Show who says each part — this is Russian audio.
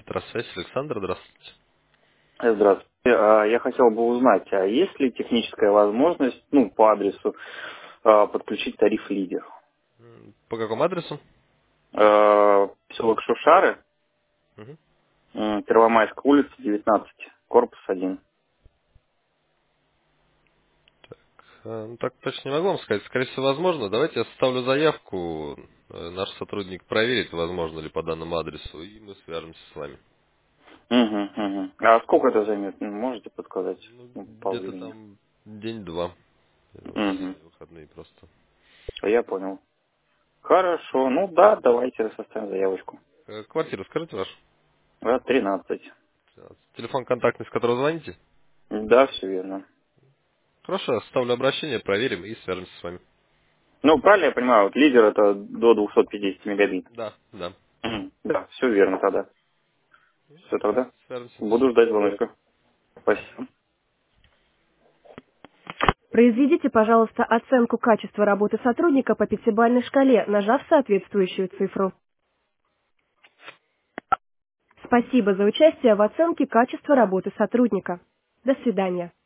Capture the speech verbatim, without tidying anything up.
Speaker 1: Петросвязь, Александр, здравствуйте.
Speaker 2: Э, Здравствуйте. А, Я хотел бы узнать, а есть ли техническая возможность, ну, по адресу, а, подключить тариф лидер?
Speaker 1: М, По какому адресу?
Speaker 2: Э, Поселок Шушары,
Speaker 1: Мгм.
Speaker 2: м, Первомайская улица, девятнадцать, корпус один.
Speaker 1: Э, ну, так точно не могу вам сказать. Скорее всего, возможно. Давайте я составлю заявку. Э, Наш сотрудник проверит, возможно ли по данному адресу, и мы свяжемся с вами.
Speaker 2: Угу, угу. А сколько это займет? Ну, можете подсказать,
Speaker 1: Ну,
Speaker 2: ну, по
Speaker 1: где-то
Speaker 2: времени?
Speaker 1: там день-два. Я вот
Speaker 2: Угу.
Speaker 1: сегодня выходные просто.
Speaker 2: Я понял. Хорошо. Ну да, давайте составим заявочку.
Speaker 1: Э, Квартиру скажите вашу?
Speaker 2: Да, тринадцать.
Speaker 1: Телефон контактный, с которого звоните?
Speaker 2: Да, все верно.
Speaker 1: Хорошо, я составлю обращение, проверим и свяжемся с вами.
Speaker 2: Ну, правильно я понимаю, вот лидер это до двухсот пятидесяти мегабит.
Speaker 1: Да, да.
Speaker 2: Мгм. Да, все верно тогда. Все тогда.
Speaker 1: Свяжемся.
Speaker 2: Буду ждать звоночка. Спасибо.
Speaker 3: Произведите, пожалуйста, оценку качества работы сотрудника по пятибалльной шкале, нажав соответствующую цифру. Спасибо за участие в оценке качества работы сотрудника. До свидания.